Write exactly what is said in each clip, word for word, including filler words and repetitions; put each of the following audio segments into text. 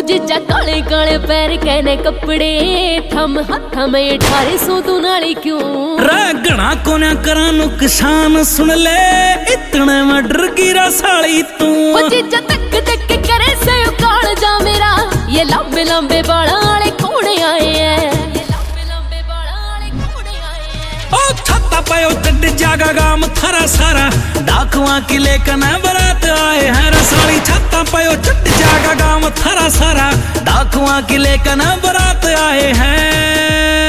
जीजा काले काले पैर कहने कपड़े थम हथ में अठारे सौ तू नाली क्यों रागना को ना करा नुकसान सुन ले इतने में डर गिरा साली तू जीजा तक तक करे से काल जा मेरा ये लंबे लंबे बाल वाले कोड़े आए हैं पायो चढ़ जागा गाम थारा सारा डाकुआ की लेकर बरात आए हैं रसाली छत्ता पायो चढ़ जागा गाम थारा सारा डाकुआ की लेकर बरात आए हैं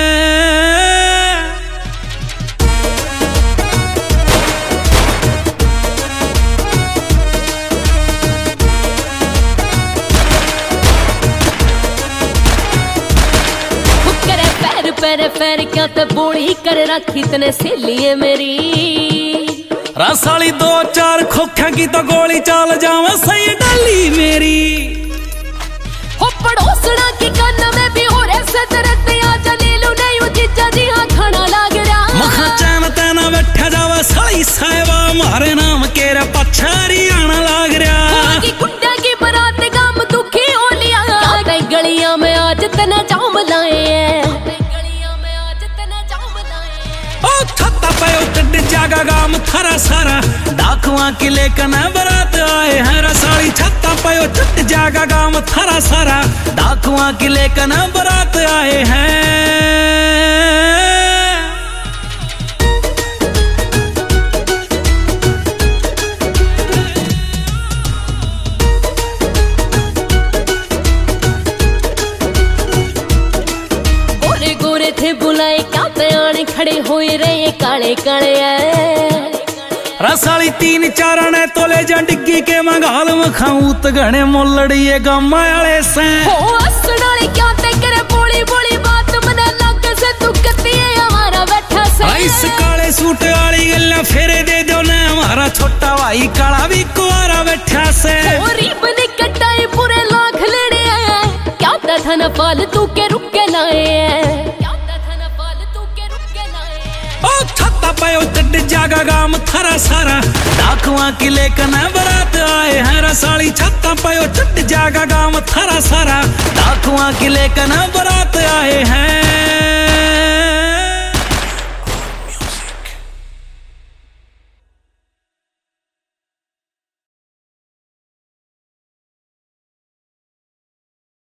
पैर पैर क्या ते बोली कर रखी तने सहेलिए मेरी रसाली दो चार खोखा की तो गोली चाल जावा सही डाली मेरी हो पड़ोसना की कान में भी हो रहे से दर्द आजा ले लो नहीं वो जीजा जी हाँ खाना लाग रहा मखा चैन तेना बैठा जावा साली साहिबा मारे नाम केरा पछारी आना लाग रहा की कुत्ता की बरात गाम दुखी हो लिया क्या गलियां में आज तना जाम लाए जागा गाम थारा सारा डाकुआ की लेकर बरात आए हैं रसाली छत्ता पायो चट जागा गाम थारा सारा डाकुआ की लेकर बरात आए हैं गोरे गोरे थे बुलाए क्या आने खड़े हुए रहे काले काले रसाली तीन चार ने तोले जा डिग्गी के मंगाल मखाऊ तगने मोलड़िए गम्मा वाले से हो असनाली क्या ते करे बोली बोली बात मने लग से तू कती है हमारा बैठा से इस काले सूट वाली गल्ला फेरे दे दो ना हमारा छोटा भाई काला भी कुआरा बैठा से हो रिबन कटाई पूरे लाख लेने हैं क्या था थन फालतू के रुक के लाए पायो चढ़ जागा गाम थारा सारा डाकुआ की लेकर बरात आए हैं रसाली छत्ता पायो चढ़ जागा गाम थारा सारा डाकुआ की लेकर बरात